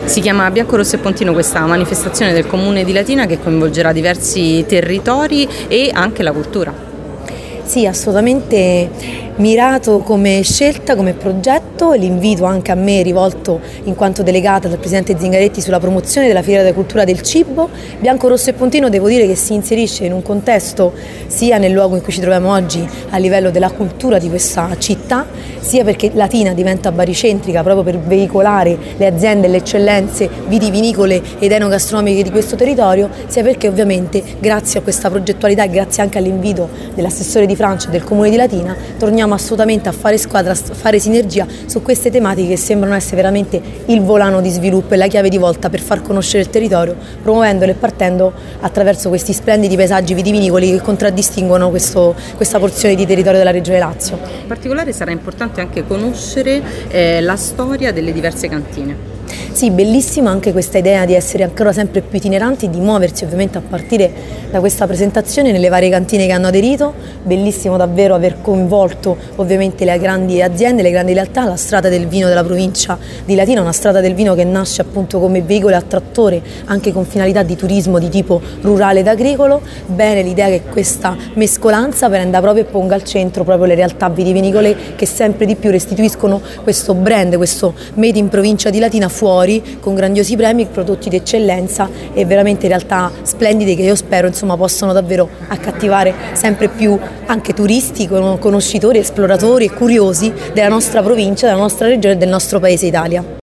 Si chiama Bianco, Rosso e Pontino questa manifestazione del Comune di Latina che coinvolgerà diversi territori e anche la cultura. Sì, assolutamente mirato come scelta, come progetto. L'invito anche a me rivolto in quanto delegata dal Presidente Zingaretti sulla promozione della Fiera della Cultura del Cibo. Bianco, Rosso e Pontino devo dire che si inserisce in un contesto sia nel luogo in cui ci troviamo oggi a livello della cultura di questa città, sia perché Latina diventa baricentrica proprio per veicolare le aziende e le eccellenze vitivinicole ed enogastronomiche di questo territorio, sia perché ovviamente grazie a questa progettualità e grazie anche all'invito dell'assessore di Francia e del Comune di Latina torniamo assolutamente a fare squadra, a fare sinergia su queste tematiche che sembrano essere veramente il volano di sviluppo e la chiave di volta per far conoscere il territorio, promuovendolo e partendo attraverso questi splendidi paesaggi vitivinicoli che contraddistinguono questa porzione di territorio della Regione Lazio. In particolare sarà importante anche conoscere la storia delle diverse cantine. Sì, bellissima anche questa idea di essere ancora sempre più itineranti, di muoversi ovviamente a partire da questa presentazione nelle varie cantine che hanno aderito. Bellissimo davvero aver coinvolto ovviamente le grandi aziende, le grandi realtà, la strada del vino della provincia di Latina, una strada del vino che nasce appunto come veicolo e attrattore anche con finalità di turismo di tipo rurale ed agricolo. Bene l'idea che questa mescolanza prenda proprio e ponga al centro proprio le realtà vitivinicole che sempre di più restituiscono questo brand, questo made in provincia di Latina fuori, con grandiosi premi, prodotti d'eccellenza e veramente realtà splendide che io spero possano davvero accattivare sempre più anche turisti, conoscitori, esploratori e curiosi della nostra provincia, della nostra regione e del nostro paese Italia.